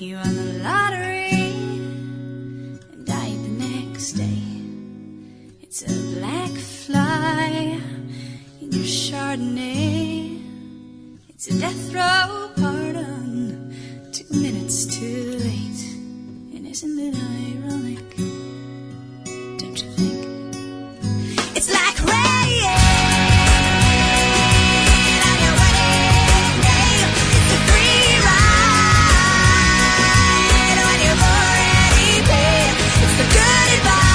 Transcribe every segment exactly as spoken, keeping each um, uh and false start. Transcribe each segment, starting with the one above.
You won the lottery and died the next day. It's a black fly in your Chardonnay. It's a death row pardon, two minutes too late. And isn't it ironic? Don't you think? It's like rain on your wedding day. It's a free ride on your already paid. It's the good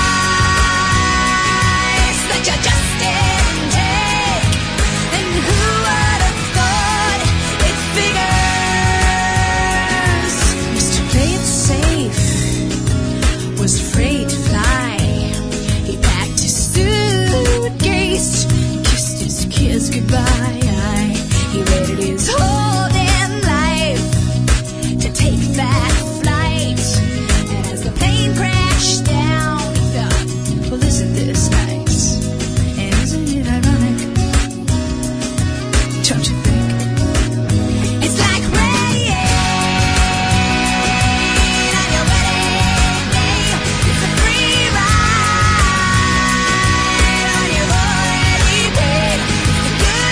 advice that you just didn't take. And who would have thought it figures? Mister Play It Safe was afraid to fly. He packed his suitcase, kissed his kids goodbye. He waited his whole damn life to take that flight. And as the plane crashed down, he thought, well, isn't this nice? And isn't it ironic? Don't you think? It's like rain on your wedding day. It's a free ride on your already paid. It's the good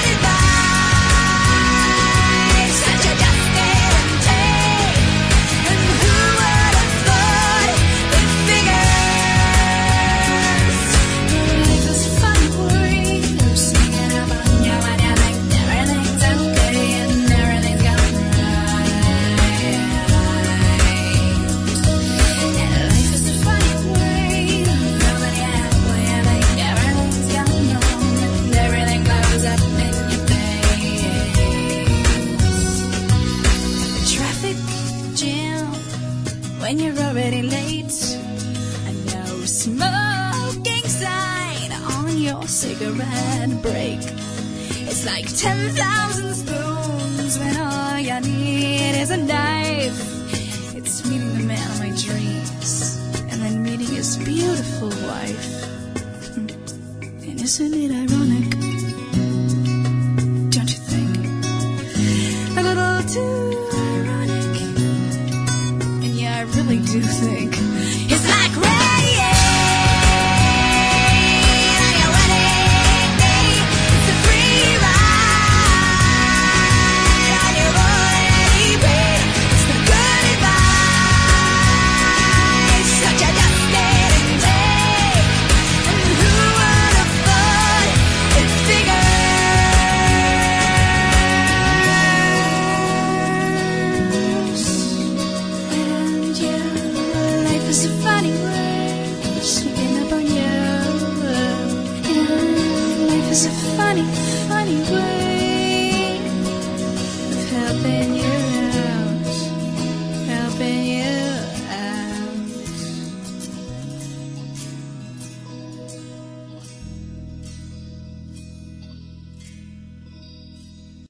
advice that you just didn't take. And who would have thought it figures? Life is fun for you, singing about you and you think everything's okay and everything's gone right. And life is a funny way, nobody halfway, I think everything's gone wrong and everything blows up in your face. Traffic jam when you're already late. A no smoking sign on your cigarette break. It's like ten thousand spoons when all you need is a knife. It's meeting the man of my dreams and then meeting his beautiful wife. And isn't it ironic? Don't you think? A little too ironic. And yeah, I really do think